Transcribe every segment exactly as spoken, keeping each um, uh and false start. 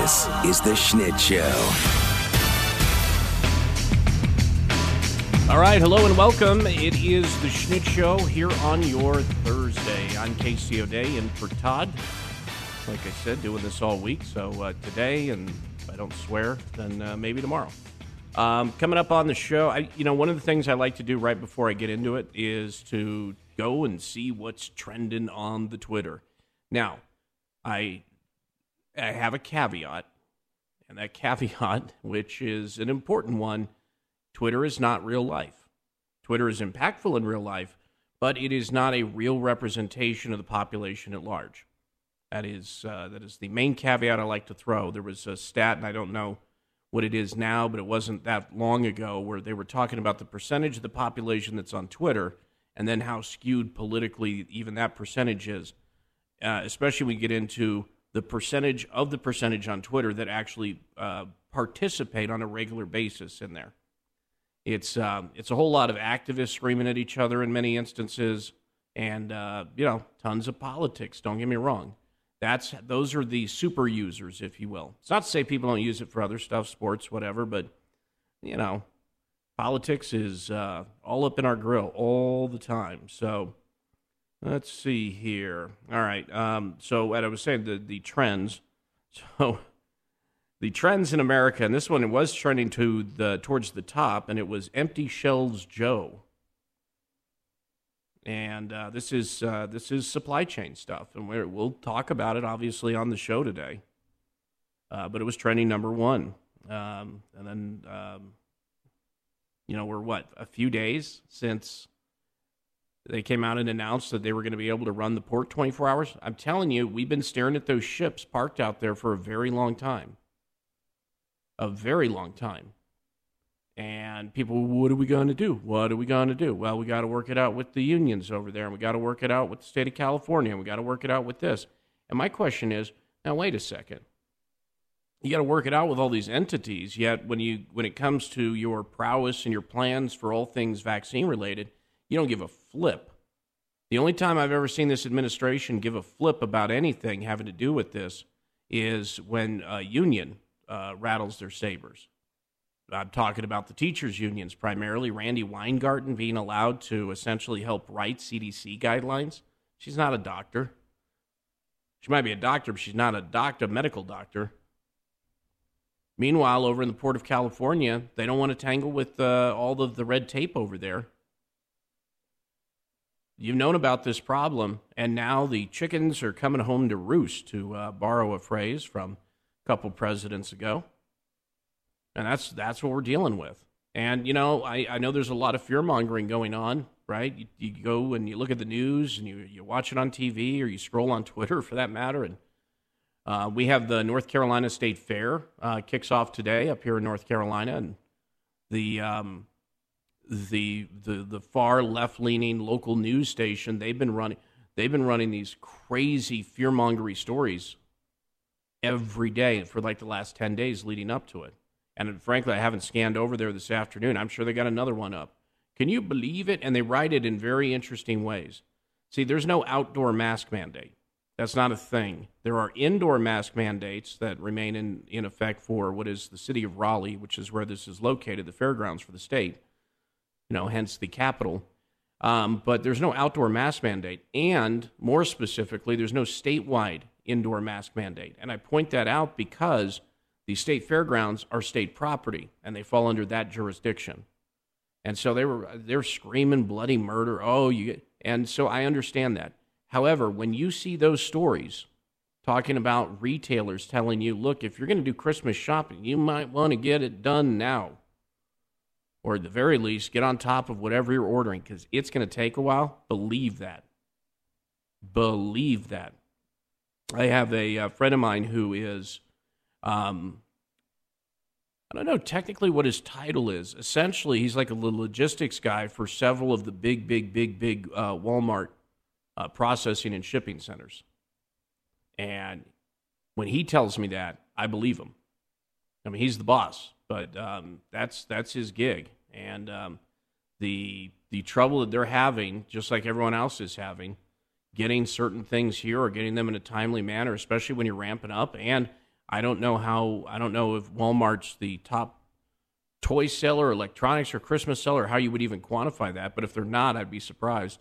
This is The Schnitt Show. All right, hello and welcome. It is The Schnitt Show here on your Thursday. I'm Casey O'Day in for Todd. Like I said, doing this all week. So uh, today, and if I don't swear, then uh, maybe tomorrow. Um, coming up on the show, I, you know, one of the things I like to do right before I get into it is to go and see what's trending on the Twitter. Now, I, I have a caveat, and that caveat, which is an important one, Twitter is not real life. Twitter is impactful in real life, but it is not a real representation of the population at large. That is uh, that is the main caveat I like to throw. There was a stat, and I don't know what it is now, but it wasn't that long ago, where they were talking about the percentage of the population that's on Twitter and then how skewed politically even that percentage is, uh, especially when we get into the percentage of the percentage on Twitter that actually uh, participate on a regular basis in there. It's um, it's a whole lot of activists screaming at each other in many instances, and uh, you know, tons of politics. Don't get me wrong. That's those are the super users, if you will. It's not to say people don't use it for other stuff, sports, whatever, but you know, politics is uh, all up in our grill all the time. So let's see here. All right. Um, so what I was saying, the the trends. So. The trends in America, and this one, it was trending to the towards the top, and it was Empty Shelves Joe. And uh, this is uh, this is supply chain stuff, and we're, we'll talk about it, obviously, on the show today. Uh, but it was trending number one. Um, and then, um, you know, we're, what, a few days since they came out and announced that they were going to be able to run the port twenty-four hours? I'm telling you, we've been staring at those ships parked out there for a very long time. A very long time. And people, what are we going to do? What are we going to do? Well, we got to work it out with the unions over there, and we got to work it out with the state of California, and we got to work it out with this. And my question is, now wait a second. You got to work it out with all these entities, yet when you when it comes to your prowess and your plans for all things vaccine related, you don't give a flip. The only time I've ever seen this administration give a flip about anything having to do with this is when a union Uh, rattles their sabers. I'm talking about the teachers' unions primarily. Randi Weingarten being allowed to essentially help write C D C guidelines. She's not a doctor. She might be a doctor, but she's not a doctor, medical doctor. Meanwhile, over in the Port of California, they don't want to tangle with uh, all of the red tape over there. You've known about this problem, and now the chickens are coming home to roost, to uh, borrow a phrase from couple presidents ago. And that's that's what we're dealing with. And, you know, I, I know there's a lot of fear-mongering going on, right? You, you go and you look at the news and you, you watch it on T V or you scroll on Twitter, for that matter. And uh, we have the North Carolina State Fair uh, kicks off today up here in North Carolina. And the um, the the the far left-leaning local news station, they've been running they've been running these crazy fear-mongery stories every day for like the last ten days leading up to it. And frankly, I haven't scanned over there this afternoon. I'm sure they got another one up. Can you believe it? And they write it in very interesting ways. See, there's no outdoor mask mandate. That's not a thing. There are indoor mask mandates that remain in, in effect for what is the city of Raleigh, which is where this is located, the fairgrounds for the state, you know, hence the capital. Um, but there's no outdoor mask mandate. And more specifically, there's no statewide indoor mask mandate. And I point that out because the state fairgrounds are state property and they fall under that jurisdiction. And so they were they're screaming bloody murder. Oh, you get, and so I understand that. However, when you see those stories talking about retailers telling you, look, if you're going to do Christmas shopping, you might want to get it done now. Or at the very least, get on top of whatever you're ordering because it's going to take a while. Believe that. Believe that. I have a, a friend of mine who is, um, I don't know technically what his title is. Essentially, he's like a logistics guy for several of the big, big, big, big uh, Walmart uh, processing and shipping centers. And when he tells me that, I believe him. I mean, he's the boss, but um, that's that's his gig. And um, the the trouble that they're having, just like everyone else is having, getting certain things here or getting them in a timely manner, especially when you're ramping up. And I don't know how, I don't know if Walmart's the top toy seller, electronics, or Christmas seller, how you would even quantify that. But if they're not, I'd be surprised.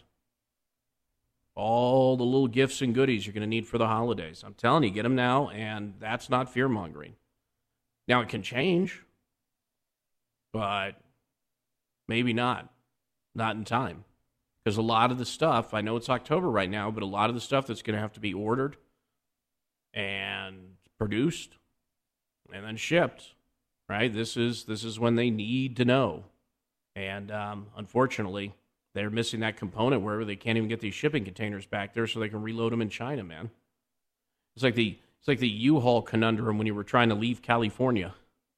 All the little gifts and goodies you're going to need for the holidays. I'm telling you, get them now, and that's not fear-mongering. Now, it can change, but maybe not. Not in time. Because a lot of the stuff, I know it's October right now, but a lot of the stuff that's going to have to be ordered and produced and then shipped, right? This is this is when they need to know. And um, unfortunately, they're missing that component where they can't even get these shipping containers back there so they can reload them in China, man. It's like the it's like the U-Haul conundrum when you were trying to leave California.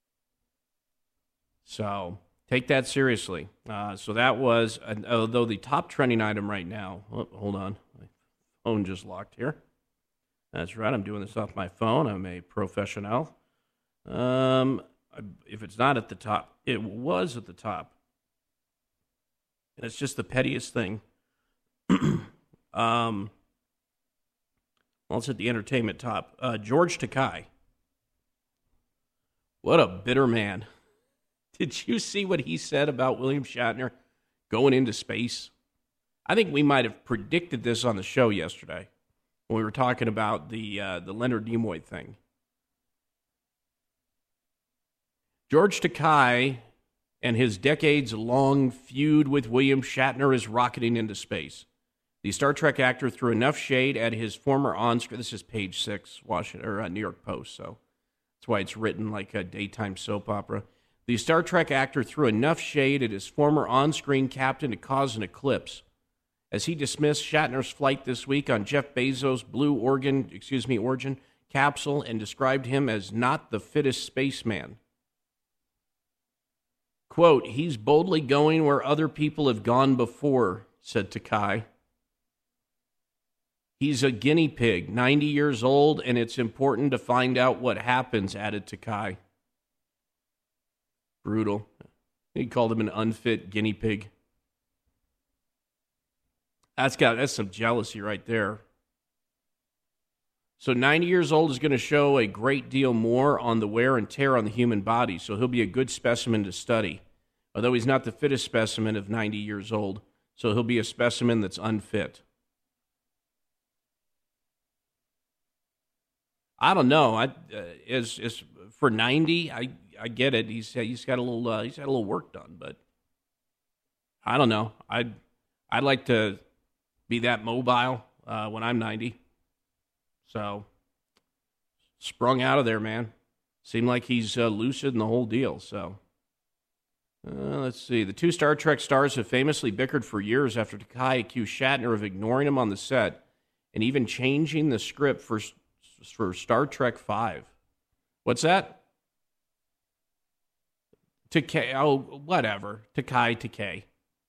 So take that seriously. Uh, so that was, uh, although the top trending item right now, oh, hold on, my phone just locked here. That's right, I'm doing this off my phone. I'm a professional. Um, if it's not at the top, it was at the top. And it's just the pettiest thing. um, well, it's at the entertainment top. Uh, George Takei. What a bitter man. Did you see what he said about William Shatner going into space? I think we might have predicted this on the show yesterday when we were talking about the uh, the Leonard Nimoy thing. George Takei and his decades-long feud with William Shatner is rocketing into space. The Star Trek actor threw enough shade at his former on-screen... This is page six, Washington, or uh, New York Post, so that's why it's written like a daytime soap opera. The Star Trek actor threw enough shade at his former on-screen captain to cause an eclipse, as he dismissed Shatner's flight this week on Jeff Bezos' Blue Origin, excuse me, Origin capsule and described him as not the fittest spaceman. Quote, he's boldly going where other people have gone before, said Takei. He's a guinea pig, ninety years old, and it's important to find out what happens, added Takei. Brutal. He called him an unfit guinea pig. That's got that's some jealousy right there. So ninety years old is going to show a great deal more on the wear and tear on the human body, so he'll be a good specimen to study. Although he's not the fittest specimen of ninety years old, so he'll be a specimen that's unfit. I don't know. I uh, is is for ninety. I I get it. He's he's got a little uh, he's had a little work done, but I don't know. I'd I'd like to be that mobile uh, when I'm ninety. So sprung out of there, man. Seemed like he's uh, lucid in the whole deal. So uh, let's see. The two Star Trek stars have famously bickered for years after Takei accused Shatner of ignoring him on the set and even changing the script for for Star Trek Five. What's that? Takei. Oh, whatever. Takei. Takei.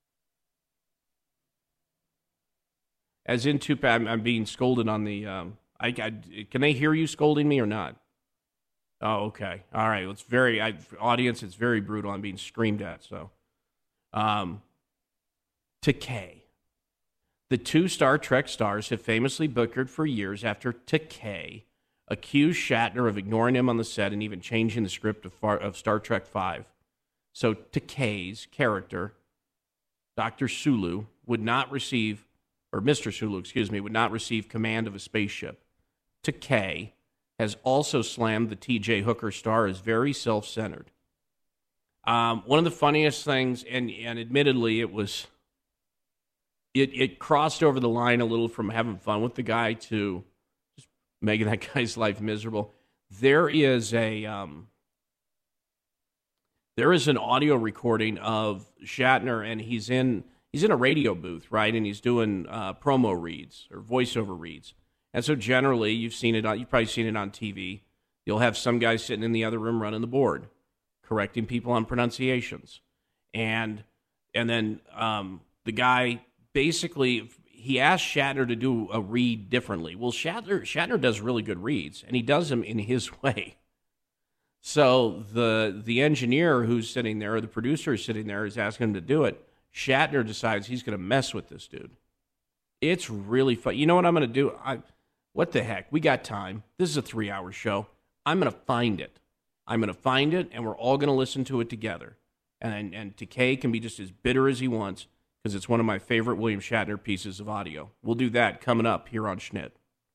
As in, Tupac, I'm, I'm being scolded on the. Um, I, I can they hear you scolding me or not? Oh, okay. All right. It's very I, audience. It's very brutal. I'm being screamed at. So, um, Takei. The two Star Trek stars have famously bickered for years after Takei accused Shatner of ignoring him on the set and even changing the script of, far, of Star Trek Five. So Takei's character, Doctor Sulu, would not receive, or Mister Sulu, excuse me, would not receive command of a spaceship. Takei has also slammed the T J Hooker star as very self-centered. Um, one of the funniest things, and, and admittedly it was, it, it crossed over the line a little from having fun with the guy to just making that guy's life miserable. There is a, um, there is an audio recording of Shatner, and he's in, he's in a radio booth, right? And he's doing uh, promo reads or voiceover reads. And so generally, you've seen it on, you've probably seen it on T V. You'll have some guy sitting in the other room running the board, correcting people on pronunciations. And and then um, the guy basically, he asked Shatner to do a read differently. Well, Shatner, Shatner does really good reads, and he does them in his way. So the the engineer who's sitting there, or the producer who's sitting there, is asking him to do it. Shatner decides he's going to mess with this dude. It's really fun. You know what I'm going to do? I, what the heck? We got time. This is a three-hour show. I'm going to find it. I'm going to find it, and we're all going to listen to it together. And, and Takei can be just as bitter as he wants because it's one of my favorite William Shatner pieces of audio. We'll do that coming up here on Schnitt.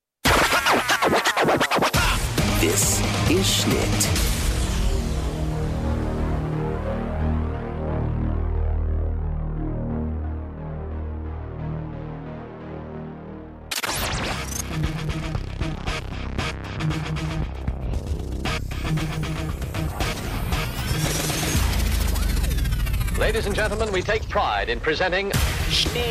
This is Schnitt. Ladies and gentlemen, we take pride in presenting Schnitt.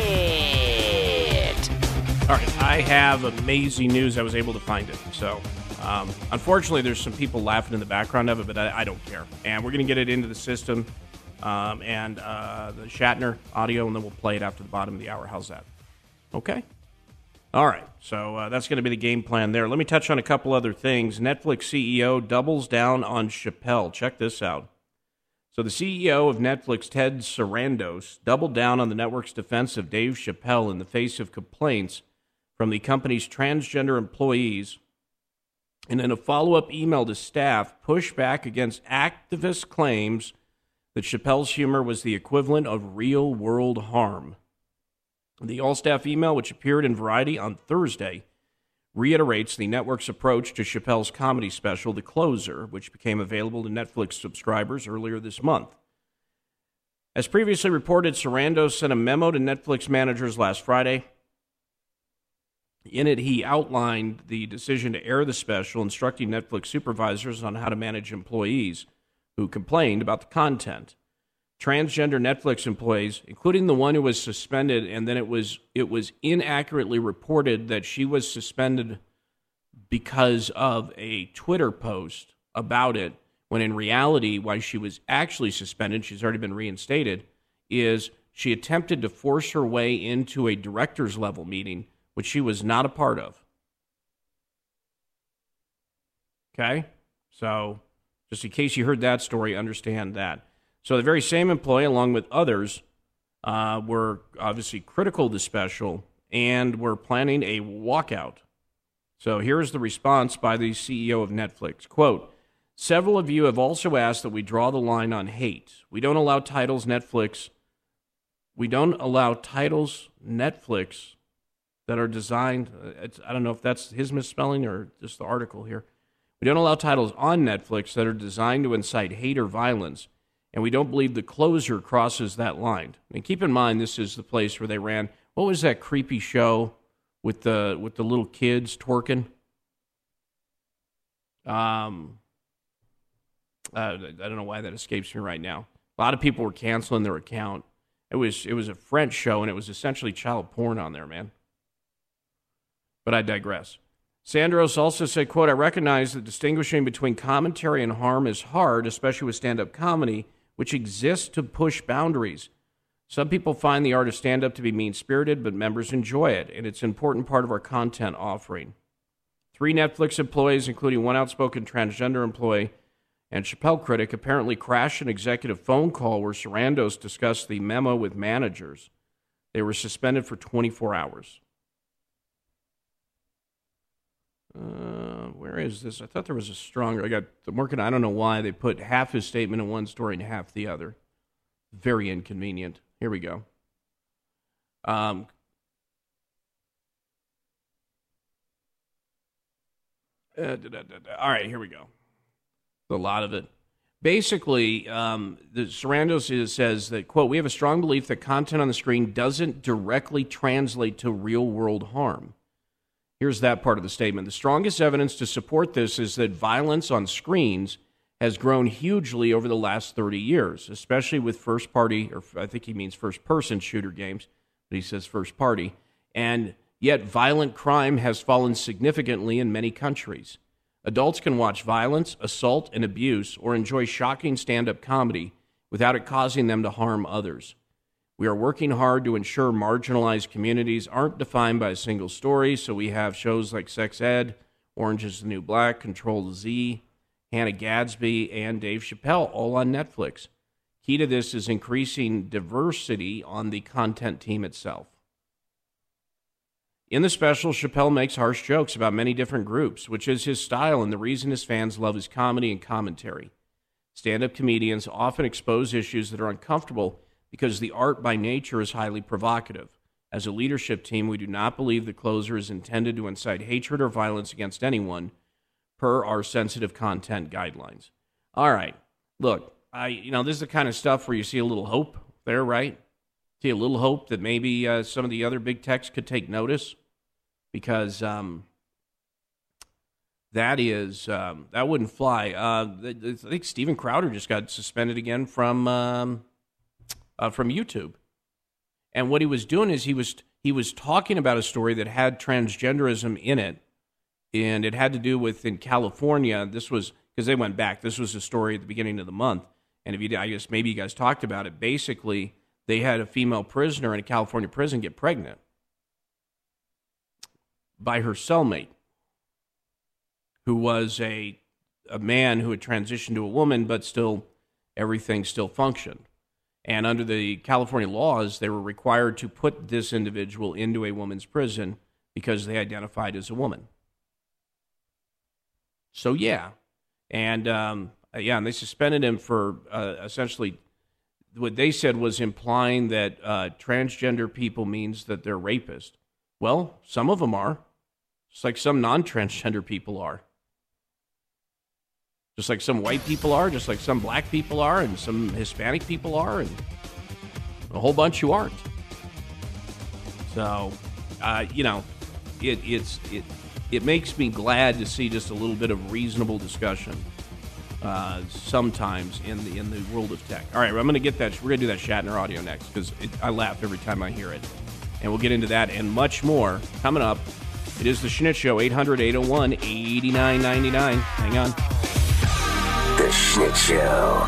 All right, I have amazing news. I was able to find it. So, um, unfortunately, there's some people laughing in the background of it, but I, I don't care. And we're going to get it into the system um, and uh, the Shatner audio, and then we'll play it after the bottom of the hour. How's that? Okay? All right, so uh, that's going to be the game plan there. Let me touch on a couple other things. Netflix C E O doubles down on Chappelle. Check this out. So the C E O of Netflix, Ted Sarandos, doubled down on the network's defense of Dave Chappelle in the face of complaints from the company's transgender employees, and in a follow-up email to staff, pushed back against activist claims that Chappelle's humor was the equivalent of real-world harm. The all-staff email, which appeared in Variety on Thursday, reiterates the network's approach to Chappelle's comedy special, The Closer, which became available to Netflix subscribers earlier this month. As previously reported, Sarandos sent a memo to Netflix managers last Friday. In it, he outlined the decision to air the special, instructing Netflix supervisors on how to manage employees who complained about the content. Transgender Netflix employees, including the one who was suspended, and then it was it was inaccurately reported that she was suspended because of a Twitter post about it, when in reality, why she was actually suspended, she's already been reinstated, is she attempted to force her way into a director's level meeting, which she was not a part of. Okay? So, just in case you heard that story, understand that. So the very same employee, along with others, uh, were obviously critical of the special and were planning a walkout. So here's the response by the C E O of Netflix. Quote, several of you have also asked that we draw the line on hate. We don't allow titles Netflix. We don't allow titles Netflix that are designed, it's, I don't know if that's his misspelling or just the article here. We don't allow titles on Netflix that are designed to incite hate or violence. And we don't believe The Closer crosses that line. And keep in mind, this is the place where they ran, what was that creepy show with the with the little kids twerking? Um, uh, I don't know why that escapes me right now. A lot of people were canceling their account. It was it was a French show, and it was essentially child porn on there, man. But I digress. Sandros also said, quote, I recognize that distinguishing between commentary and harm is hard, especially with stand-up comedy, which exists to push boundaries. Some people find the art of stand-up to be mean-spirited, but members enjoy it, and it's an important part of our content offering. Three Netflix employees, including one outspoken transgender employee and Chappelle critic, apparently crashed an executive phone call where Sarandos discussed the memo with managers. They were suspended for twenty-four hours. Uh, where is this? I thought there was a stronger. I got I'm working. I don't know why they put half his statement in one story and half the other. Very inconvenient. Here we go. Um, uh, da, da, da, da. All right, here we go. A lot of it. Basically, um, the Sarandos is, says that, quote, we have a strong belief that content on the screen doesn't directly translate to real-world harm. Here's that part of the statement. The strongest evidence to support this is that violence on screens has grown hugely over the last thirty years, especially with first-party, or I think he means first-person shooter games, but he says first-party. And yet violent crime has fallen significantly in many countries. Adults can watch violence, assault, and abuse, or enjoy shocking stand-up comedy without it causing them to harm others. We are working hard to ensure marginalized communities aren't defined by a single story, so we have shows like Sex Ed, Orange is the New Black, Control Z, Hannah Gadsby, and Dave Chappelle, all on Netflix. Key to this is increasing diversity on the content team itself. In the special, Chappelle makes harsh jokes about many different groups, which is his style and the reason his fans love his comedy and commentary. Stand-up comedians often expose issues that are uncomfortable because the art by nature is highly provocative. As a leadership team, we do not believe the closer is intended to incite hatred or violence against anyone, per our sensitive content guidelines. All right, look, I you know this is the kind of stuff where you see a little hope there, right? See a little hope that maybe uh, some of the other big techs could take notice, because um, that is um, that wouldn't fly. Uh, I think Steven Crowder just got suspended again from um, uh, from YouTube. And what he was doing is he was he was talking about a story that had transgenderism in it, and it had to do with in California. This was because they went back. This was a story at the beginning of the month, and if you, I guess maybe you guys talked about it. Basically, they had a female prisoner in a California prison get pregnant by her cellmate, who was a a man who had transitioned to a woman, but still everything still functioned. And under the California laws, they were required to put this individual into a woman's prison because they identified as a woman. So, yeah. And, um, yeah, and they suspended him for uh, essentially what they said was implying that uh, transgender people means that they're rapists. Well, some of them are. Just like some non-transgender people are. Just like some white people are, just like some black people are, and some Hispanic people are, and a whole bunch who aren't. So, uh, you know, it it's it it makes me glad to see just a little bit of reasonable discussion uh, sometimes in the in the world of tech. All right, I'm going to get that. We're going to do that Shatner audio next because I laugh every time I hear it, and we'll get into that and much more coming up. It is the Schnitt Show, eight hundred, eight oh one, eighty-nine ninety-nine. Hang on. The Schnitt Show.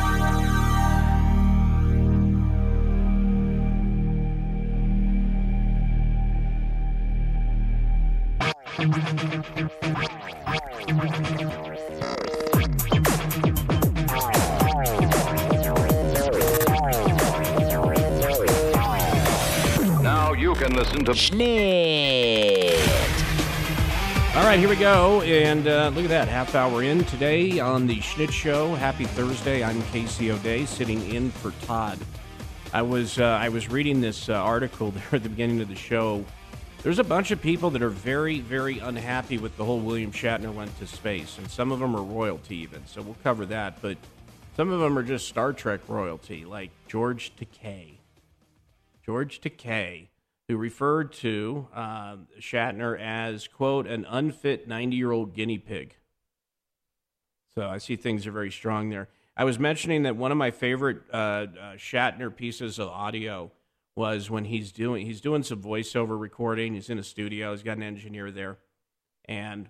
Now you can listen to Schnitt. All right, here we go, and uh, look at that, half hour in today on the Schnitt Show. Happy Thursday. I'm Casey O'Day, sitting in for Todd. I was uh, I was reading this uh, article there at the beginning of the show. There's a bunch of people that are very, very unhappy with the whole William Shatner went to space, and some of them are royalty even, so we'll cover that. But some of them are just Star Trek royalty, like George Takei. George Takei, who referred to uh, Shatner as, quote, an unfit ninety-year-old guinea pig. So I see things are very strong there. I was mentioning that one of my favorite uh, uh, Shatner pieces of audio was when he's doing he's doing some voiceover recording. He's in a studio. He's got an engineer there. And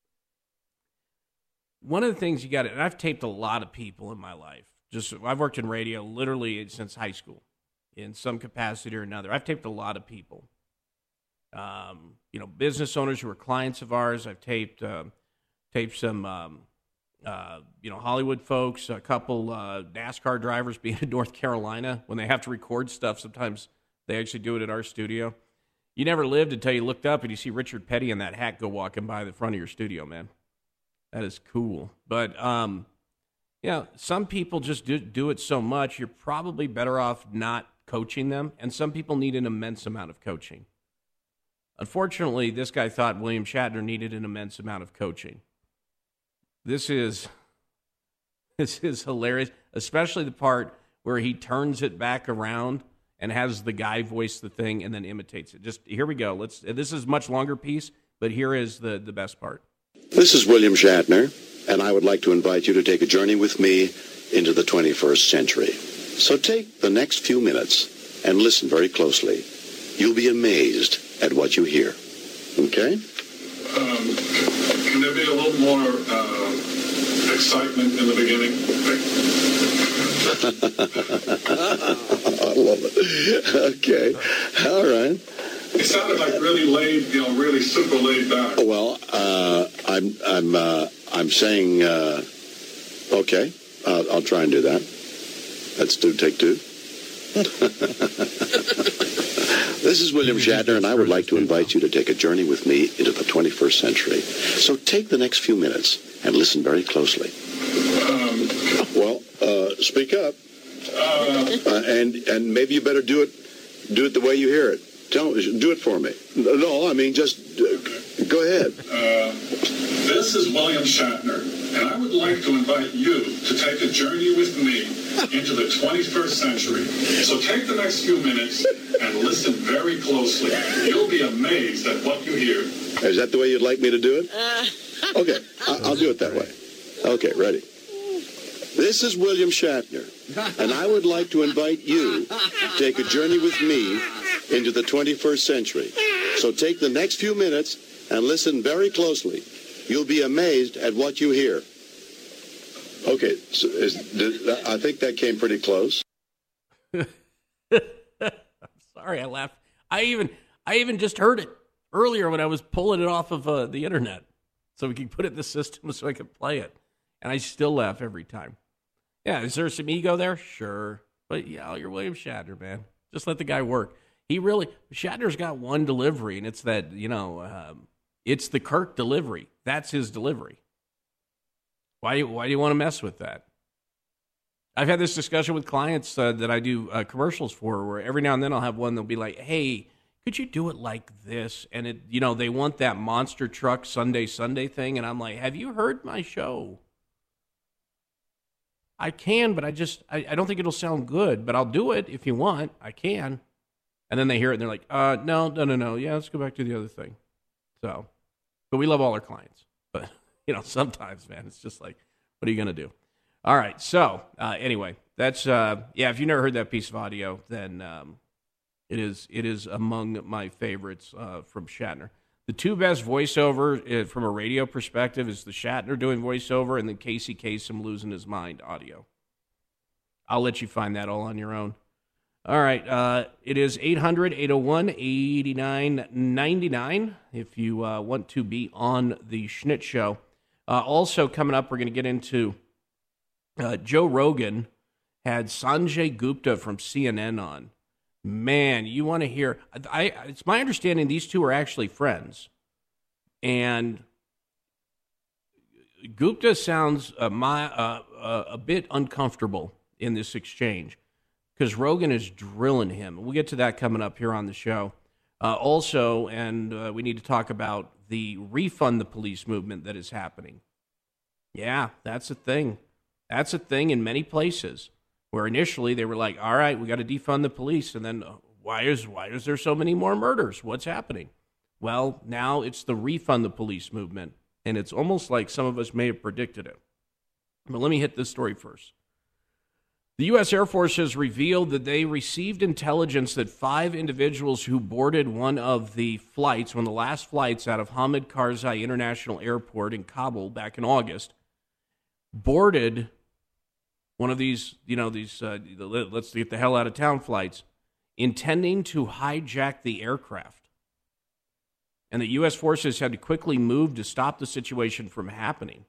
one of the things you got to, and I've taped a lot of people in my life. Just I've worked in radio literally since high school in some capacity or another. I've taped a lot of people. Um, you know, business owners who are clients of ours. I've taped uh, taped some, um, uh, you know, Hollywood folks, a couple uh, NASCAR drivers being in North Carolina. When they have to record stuff, sometimes they actually do it at our studio. You never lived until you looked up and you see Richard Petty in that hat go walking by the front of your studio, man. That is cool. But, um, yeah, some people just do, do it so much, you're probably better off not coaching them, and some people need an immense amount of coaching. Unfortunately, this guy thought William Shatner needed an immense amount of coaching. This is this is hilarious, especially the part where he turns it back around and has the guy voice the thing and then imitates it. Just here we go. Let's. This is a much longer piece, but here is the, the best part. This is William Shatner, and I would like to invite you to take a journey with me into the twenty-first century. So take the next few minutes and listen very closely. You'll be amazed at what you hear. Okay? Um, can there be a little more uh, excitement in the beginning? I love it. Okay. All right. It sounded like really laid, you know, really super laid back. Well, uh, I'm, I'm, uh, I'm saying, uh, okay, uh, I'll try and do that. Let's do take two. This is William Shatner, and I would like to invite you to take a journey with me into the twenty-first century. So take the next few minutes and listen very closely. Um, well, uh, speak up. Uh, uh, and and maybe you better do it do it the way you hear it. Tell do it for me. No, I mean just uh, go ahead. Uh, this is William Shatner, and I would like to invite you to take a journey with me into the twenty-first century. So take the next few minutes and listen very closely. You'll be amazed at what you hear. Is that the way you'd like me to do it? Okay, I- I'll do it that way. Okay, ready. This is William Shatner, and I would like to invite you to take a journey with me into the twenty-first century. So take the next few minutes and listen very closely. You'll be amazed at what you hear. Okay, so is, did, I think that came pretty close. Sorry, I laughed. I even I even just heard it earlier when I was pulling it off of uh, the internet, so we could put it in the system so I could play it, and I still laugh every time. Yeah, is there some ego there? Sure, but yeah, you're William Shatner, man. Just let the guy work. He really Shatner's got one delivery, and it's that you know, um, it's the Kirk delivery. That's his delivery. Why why do you want to mess with that? I've had this discussion with clients uh, that I do uh, commercials for, where every now and then I'll have one that'll be like, "Hey, could you do it like this?" And it, you know, they want that monster truck Sunday Sunday thing, and I'm like, "Have you heard my show?" I can, but I just I, I don't think it'll sound good, but I'll do it if you want. I can. And then they hear it and they're like, "Uh, no, no, no, no. Yeah, let's go back to the other thing." So, but we love all our clients, but you know, sometimes, man, it's just like, what are you gonna do? All right, so uh, anyway, that's uh, yeah. If you never heard that piece of audio, then um, it is it is among my favorites uh, from Shatner. The two best voiceover uh, from a radio perspective is the Shatner doing voiceover, and then Casey Kasem losing his mind audio. I'll let you find that all on your own. All right, uh, it is eight hundred, eight oh one, eight nine nine nine if you uh, want to be on the Schnitt Show. Uh, also coming up, we're going to get into. Uh, Joe Rogan had Sanjay Gupta from C N N on. Man, you want to hear... I, I, it's my understanding these two are actually friends. And Gupta sounds uh, my, uh, uh, a bit uncomfortable in this exchange because Rogan is drilling him. We'll get to that coming up here on the show. Uh, also, and uh, we need to talk about the refund the police movement that is happening. Yeah, that's a thing. That's a thing in many places where initially they were like, all right, we got to defund the police. And then uh, why is why is there so many more murders? What's happening? Well, now it's the refund the police movement. And it's almost like some of us may have predicted it. But let me hit this story first. The U S Air Force has revealed that they received intelligence that five individuals who boarded one of the flights, one of the last flights out of Hamid Karzai International Airport in Kabul back in August, boarded one of these, you know, these uh, let's get the hell out of town flights, intending to hijack the aircraft. And the U S forces had to quickly move to stop the situation from happening.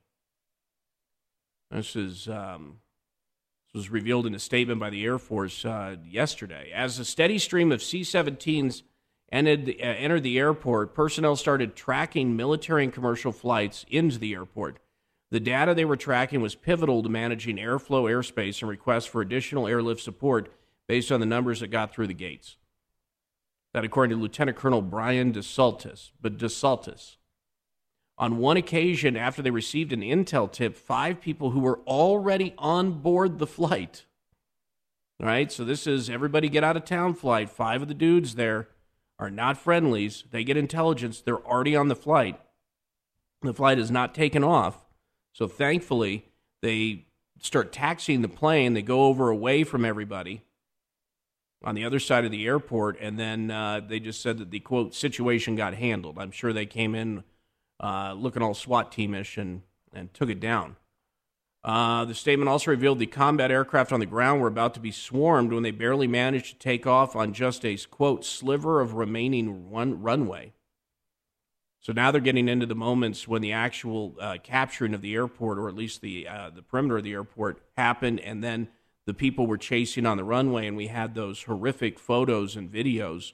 This is um, this was revealed in a statement by the Air Force uh, yesterday. As a steady stream of C seventeens entered the, uh, entered the airport, personnel started tracking military and commercial flights into the airport. The data they were tracking was pivotal to managing airflow, airspace, and requests for additional airlift support based on the numbers that got through the gates. That according to Lieutenant Colonel Brian DeSaltis. But DeSaltis. On one occasion, after they received an intel tip, five people who were already on board the flight. All right, so this is everybody get out of town flight. Five of the dudes there are not friendlies. They get intelligence. They're already on the flight. The flight is not taken off. So thankfully, they start taxiing the plane. They go over away from everybody on the other side of the airport, and then uh, they just said that the, quote, situation got handled. I'm sure they came in uh, looking all SWAT teamish and, and took it down. Uh, the statement also revealed the combat aircraft on the ground were about to be swarmed when they barely managed to take off on just a, quote, sliver of remaining run- runway. So now they're getting into the moments when the actual uh, capturing of the airport, or at least the uh, the perimeter of the airport, happened, and then the people were chasing on the runway, and we had those horrific photos and videos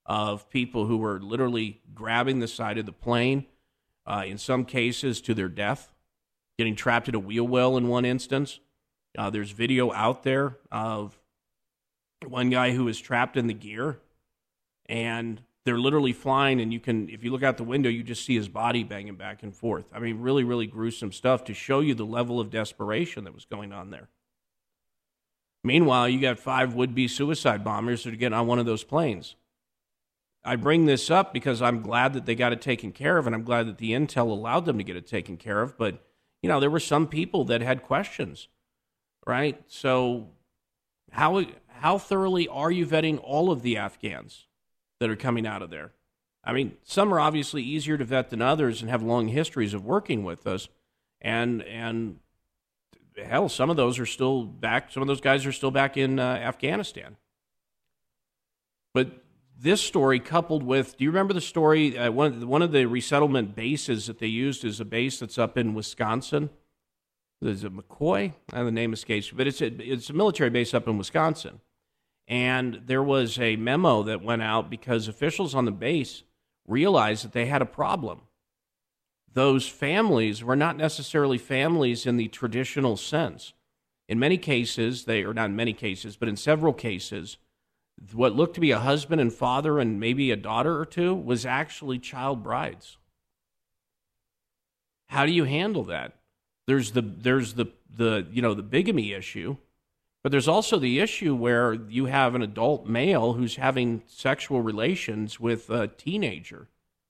of people who were literally grabbing the side of the plane, uh, in some cases to their death, getting trapped in a wheel well in one instance. Uh, there's video out there of one guy who was trapped in the gear, and they're literally flying, and you can, if you look out the window, you just see his body banging back and forth. I mean, really, really gruesome stuff to show you the level of desperation that was going on there. Meanwhile, you got five would-be suicide bombers that are getting on one of those planes. I bring this up because I'm glad that they got it taken care of, and I'm glad that the intel allowed them to get it taken care of. But, you know, there were some people that had questions, right? So how how thoroughly are you vetting all of the Afghans that are coming out of there? I mean, some are obviously easier to vet than others and have long histories of working with us. And, and hell, some of those are still back. Some of those guys are still back in uh, Afghanistan. But this story coupled with, do you remember the story? Uh, one, of the, one of the resettlement bases that they used is a base that's up in Wisconsin. Is it McCoy? Uh, the name escapes me, but it's a, it's a military base up in Wisconsin. And there was a memo that went out because officials on the base realized that they had a problem. Those families were not necessarily families in the traditional sense. In many cases, they, or not in many cases, but in several cases, what looked to be a husband and father and maybe a daughter or two was actually child brides. How do you handle that? There's the there's the the you know the bigamy issue, but there's also the issue where you have an adult male who's having sexual relations with a teenager.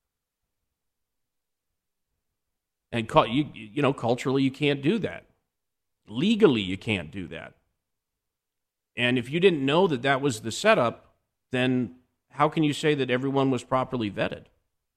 And you you know culturally you can't do that. Legally you can't do that. And if you didn't know that that was the setup, then how can you say that everyone was properly vetted?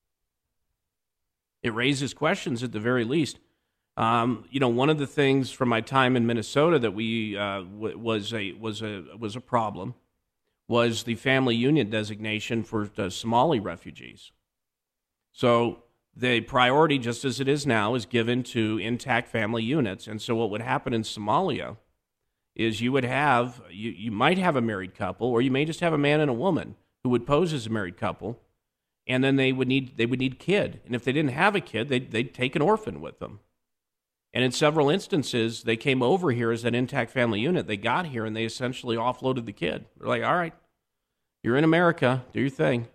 It raises questions at the very least. Um, you know, one of the things from my time in Minnesota that we uh, w- was a was a was a problem was the family unit designation for uh, Somali refugees. So the priority, just as it is now, is given to intact family units. And so what would happen in Somalia is you would have, you, you might have a married couple, or you may just have a man and a woman who would pose as a married couple, and then they would need they would need a kid. And if they didn't have a kid, they'd, they'd take an orphan with them. And in several instances, they came over here as an intact family unit. They got here, and they essentially offloaded the kid. They're like, all right, you're in America, do your thing.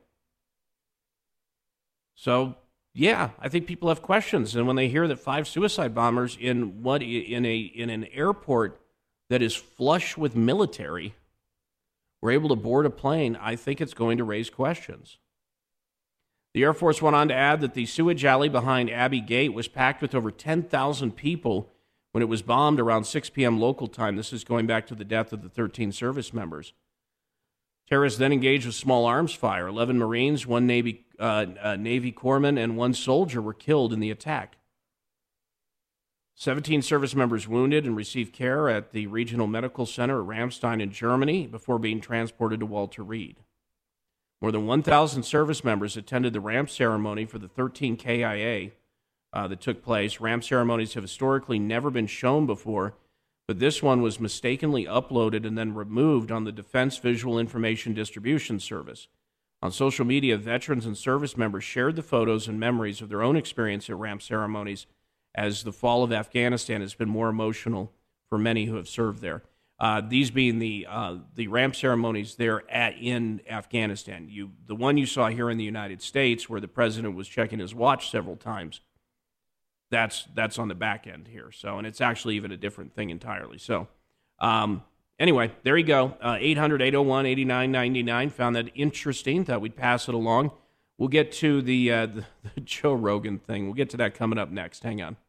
So, yeah, I think people have questions. And when they hear that five suicide bombers in what in a in an airport that is flush with military were able to board a plane, I think it's going to raise questions. The Air Force went on to add that the sewage alley behind Abbey Gate was packed with over ten thousand people when it was bombed around six p.m. local time. This is going back to the death of the thirteen service members. Terrorists then engaged with small arms fire. eleven Marines, one Navy, uh, uh, Navy corpsman, and one soldier were killed in the attack. seventeen service members wounded and received care at the Regional Medical Center at Ramstein in Germany before being transported to Walter Reed. More than one thousand service members attended the ramp ceremony for the thirteen K I A uh, that took place. Ramp ceremonies have historically never been shown before, but this one was mistakenly uploaded and then removed on the Defense Visual Information Distribution Service. On social media, veterans and service members shared the photos and memories of their own experience at ramp ceremonies, as the fall of Afghanistan has been more emotional for many who have served there. Uh, these being the uh, the ramp ceremonies there at in Afghanistan. You the one you saw here in the United States, where the president was checking his watch several times. That's that's on the back end here. So, and it's actually even a different thing entirely. So, um, anyway, there you go. Uh, eight hundred, eight oh one, eighty-nine ninety-nine. Found that interesting. Thought we'd pass it along. We'll get to the, uh, the the Joe Rogan thing. We'll get to that coming up next. Hang on.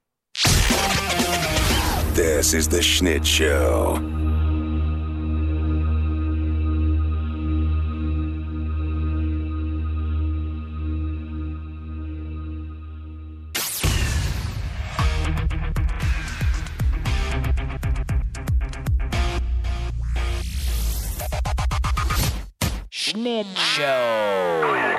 This is the Schnitt Show. Schnitt Show.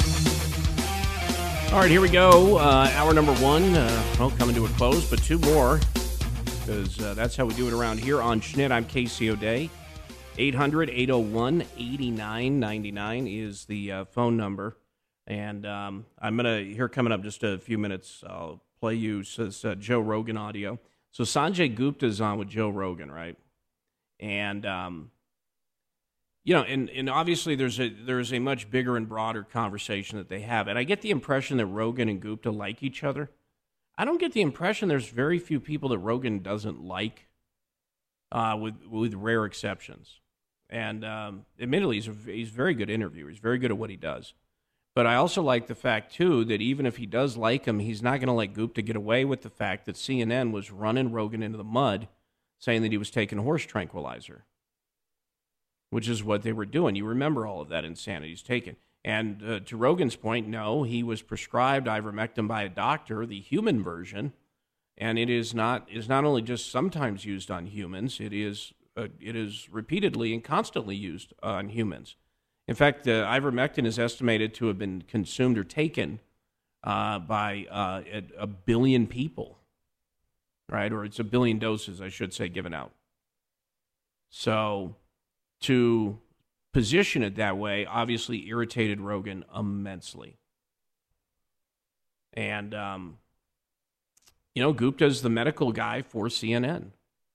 All right, here we go. Uh, hour number one, uh, well, coming to a close, but two more, because uh, that's how we do it around here on Schnitt. I'm Casey O'Day. eight hundred, eight oh one, eight nine nine nine is the uh, phone number. And um, I'm going to, here coming up just a few minutes, I'll play you this uh, Joe Rogan audio. So Sanjay Gupta is on with Joe Rogan, right? And, um, you know, and, and obviously there's a there's a much bigger and broader conversation that they have. And I get the impression that Rogan and Gupta like each other. I don't get the impression there's very few people that Rogan doesn't like. Uh, with with rare exceptions. And um, admittedly, he's a, he's a very good interviewer. He's very good at what he does. But I also like the fact, too, that even if he does like him, he's not going to let Gupta get away with the fact that C N N was running Rogan into the mud, saying that he was taking horse tranquilizer, which is what they were doing. You remember all of that insanity he's taken. And uh, to Rogan's point, no, he was prescribed ivermectin by a doctor, the human version. And it is not is not only just sometimes used on humans, it is uh, it is repeatedly and constantly used on humans. In fact, uh, ivermectin is estimated to have been consumed or taken uh, by uh, a, a billion people, right? Or it's a billion doses, I should say, given out. So to position it that way obviously irritated Rogan immensely. And um You know, Gupta's the medical guy for C N N.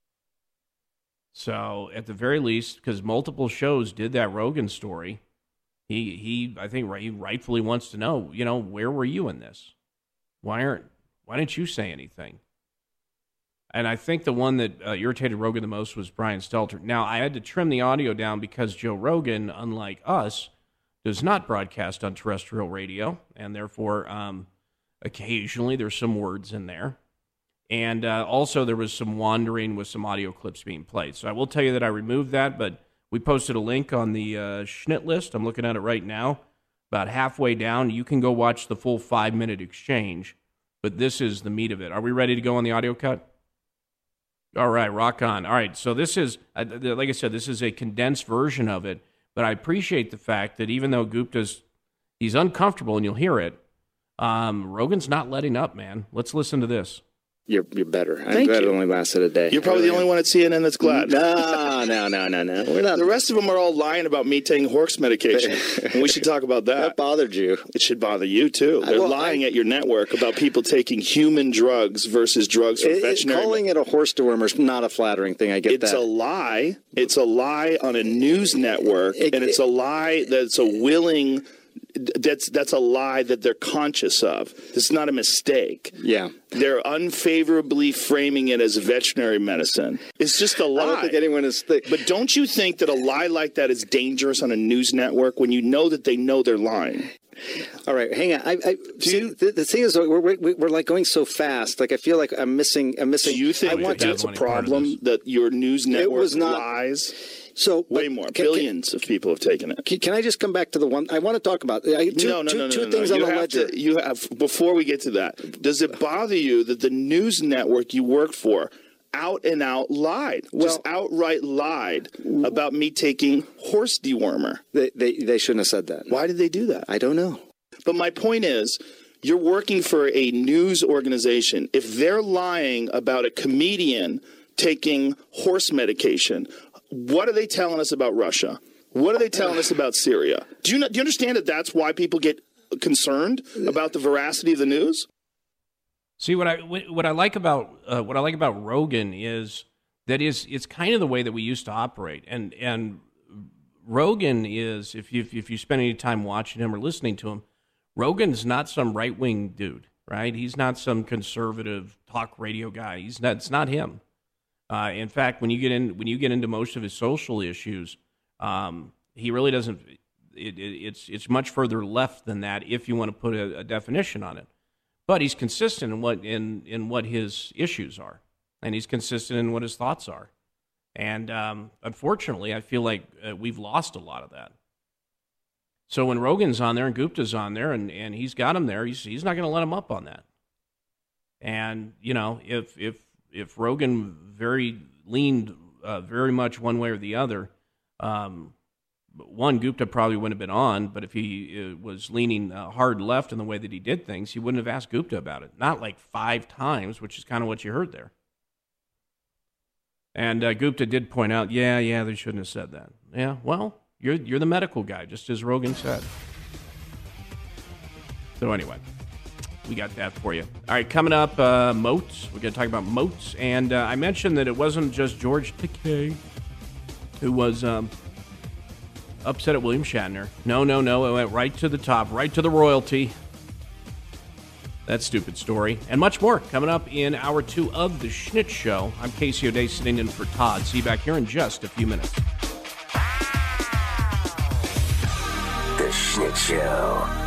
So at the very least, because multiple shows did that Rogan story, he, he I think he rightfully wants to know, you know, where were you in this? Why aren't, why didn't you say anything? And I think the one that uh, irritated Rogan the most was Brian Stelter. Now, I had to trim the audio down because Joe Rogan, unlike us, does not broadcast on terrestrial radio, and therefore, um, occasionally there's some words in there. And uh, also there was some wandering with some audio clips being played. So I will tell you that I removed that, but we posted a link on the uh, Schnitt list. I'm looking at it right now. About halfway down, you can go watch the full five-minute exchange, but this is the meat of it. Are we ready to go on the audio cut? All right, rock on. All right, so this is, uh, like I said, this is a condensed version of it, but I appreciate the fact that even though Gupta's, he's uncomfortable, and you'll hear it, um, Rogan's not letting up, man. Let's listen to this. You're you're better. I'm Thank glad you. it only lasted a day. You're probably the only one at C N N that's glad. No, no, no, no, no. We're not. The rest of them are all lying about me taking horse medication. And we should talk about that. That bothered you. It should bother you, too. They're well, lying I, at your network about people taking human drugs versus drugs for it, veterinary. Calling it a horse dewormer is not a flattering thing. I get it's that. It's a lie. It's a lie on a news network, it, and it's it, a lie that's a willing... That's that's a lie that they're conscious of. It's not a mistake. Yeah. They're unfavorably framing it as veterinary medicine. It's just a lie. I don't think anyone is... Th- but don't you think that a lie like that is dangerous on a news network when you know that they know they're lying? All right, hang on. I, I, see, the, the thing is, we're, we're we're like going so fast. Like I feel like I'm missing. I'm missing. Do you think I want that that's a problem that your news network it was not, lies? So way more can, billions can, of people have taken it. Can, can I just come back to the one I want to talk about? I, two, no, no, two, no, no, two no, things no. on You the have ledger. To, you have before we get to that. Does it bother you that the news network you work for out and out lied, well, just outright lied about me taking horse dewormer? They, they they shouldn't have said that. Why did they do that? I don't know. But my point is, you're working for a news organization. If they're lying about a comedian taking horse medication, what are they telling us about Russia? What are they telling us about Syria? Do you know, do you understand that that's why people get concerned about the veracity of the news? See, what I what I like about uh, what I like about Rogan is that is it's kind of the way that we used to operate, and and Rogan is if you if you spend any time watching him or listening to him, Rogan's not some right wing dude, right? He's not some conservative talk radio guy. He's not. It's not him. Uh, in fact, when you get in when you get into most of his social issues, um, he really doesn't. It, it, it's it's much further left than that if you want to put a, a definition on it. But he's consistent in what in, in what his issues are, and he's consistent in what his thoughts are. And um, unfortunately, I feel like uh, we've lost a lot of that. So when Rogan's on there and Gupta's on there, and, and he's got him there, he's he's not going to let him up on that. And you know, if if if Rogan very leaned uh, very much one way or the other, um, one, Gupta probably wouldn't have been on, but if he uh, was leaning uh, hard left in the way that he did things, he wouldn't have asked Gupta about it. Not like five times, which is kind of what you heard there. And uh, Gupta did point out, yeah, yeah, they shouldn't have said that. Yeah, well, you're you're the medical guy, just as Rogan said. So anyway, we got that for you. All right, coming up, uh, moats. We're going to talk about moats. And uh, I mentioned that it wasn't just George Takei who was um, upset at William Shatner. No, no, no. It went right to the top, right to the royalty. That stupid story. And much more coming up in hour two of The Schnitz Show. I'm Casey O'Day sitting in for Todd. See you back here in just a few minutes. The Schnitz Show.